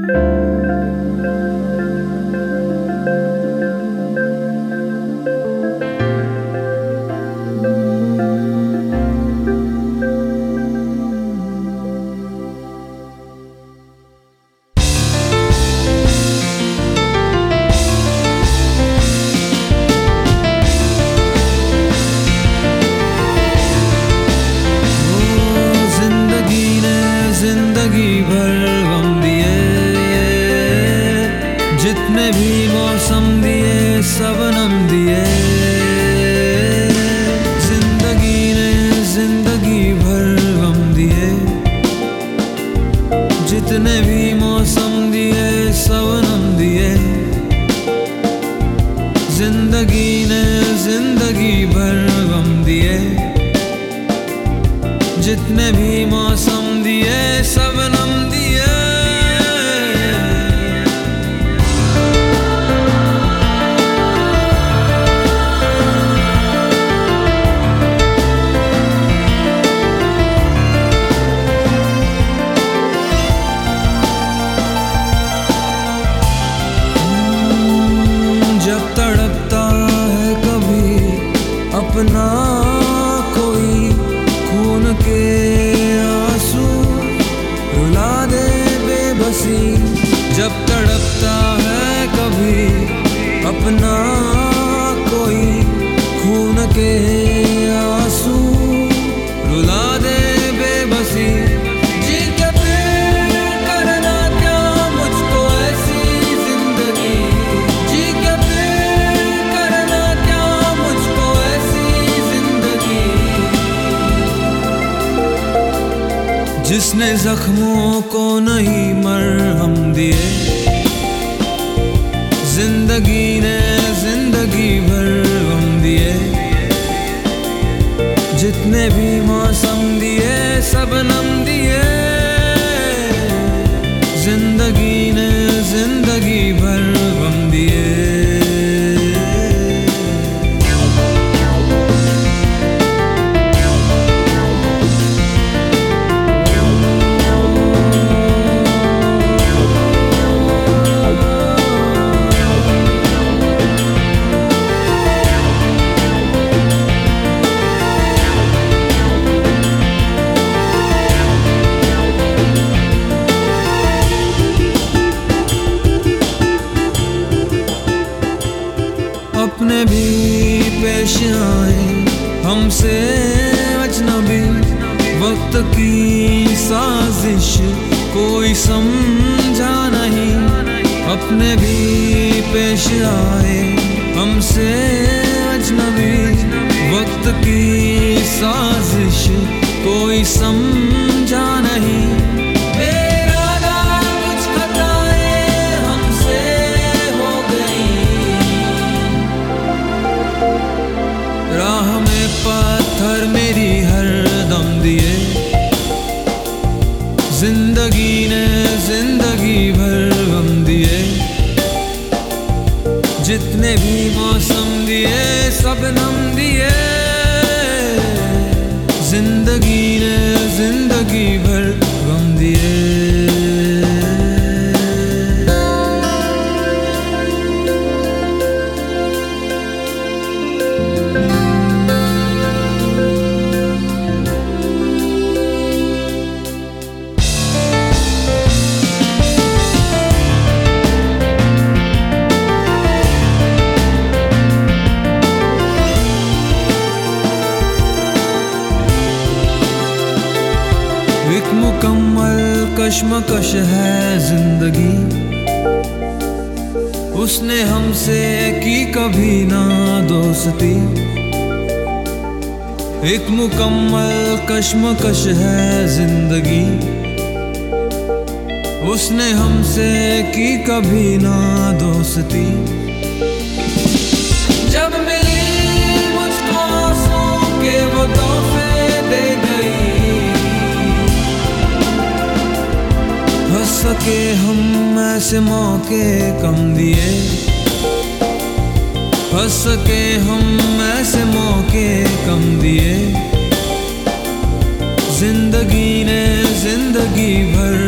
जितने भी मौसम दिए सबनम दिए, जिंदगी ने जिंदगी भर गम दिए। जितने भी मौसम दिए सबनम दिए, जिंदगी ने जिंदगी भर गम दिए। जितने भी मौसम दिए सबनम दिए। जब तड़पता है कभी अपना कोई, खून के आंसू रुला दे बेबसी। जब तड़पता है कभी अपना कोई, खून के आंसू रुला दे बेबसी। जी के फिर करना क्या मुझको ऐसी जिंदगी, जी के फिर करना क्या मुझको ऐसी जिंदगी। जिसने जख्मों को नहीं मरहम दिए, जिंदगी ने जिंदगी भर गम दिए। जितने भी मौसम दिए सबनम दिए, जिंदगी ने जिंदगी भर गम दिए। अपने भी पेश आए हमसे अजनबी, वक्त की साजिश कोई समझा नहीं। अपने भी पेश आए हमसे अजनबी, वक्त की साजिश कोई समझा नहीं। राह में पत्थर मेरी हर दम दिए, जिंदगी ने जिंदगी भर गम दिए। जितने भी मौसम दिए सबनम दिए, जिंदगी ने जिंदगी भर गम दिए। एक मुकम्मल कश्मकश है जिंदगी, उसने हमसे की कभी ना दोस्ती। एक मुकम्मल कश्मकश है जिंदगी, उसने हमसे की कभी ना दोस्ती। जब मिली मुझको आंसू के वो तोहफे दे गई, हंस सके हम ऐसे मौके कम दिए, हंस सके हम ऐसे मौके कम दिए। जिंदगी ने जिंदगी भर